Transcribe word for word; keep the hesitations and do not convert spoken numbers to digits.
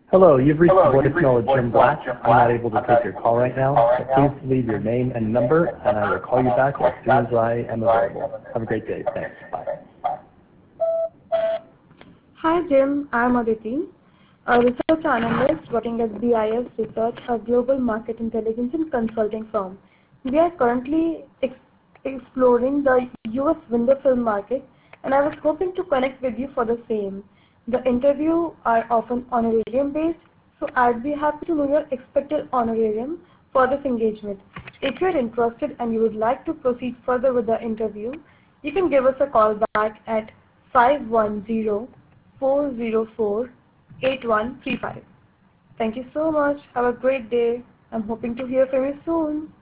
Hello, you've reached the Hello, you've reached voicemail of the Jim voicemail Black. of Jim I'm not Black. able to I'm take not your able call to right take your now, call right but please now. leave your name and number, and I will call you back as soon as I am available. Have a great day. Thanks. Bye. Hi Jim, I'm Aditi, a research analyst working at B I S Research, a global market intelligence and consulting firm. We are currently ex exploring the U S window film market, and I was hoping to connect with you for the same. The interview are often honorarium based, so I'd be happy to know your expected honorarium for this engagement. If you're interested and you would like to proceed further with the interview, you can give us a call back at five one zero four zero four eight one three five. Thank you so much. Have a great day. I'm hoping to hear from you soon.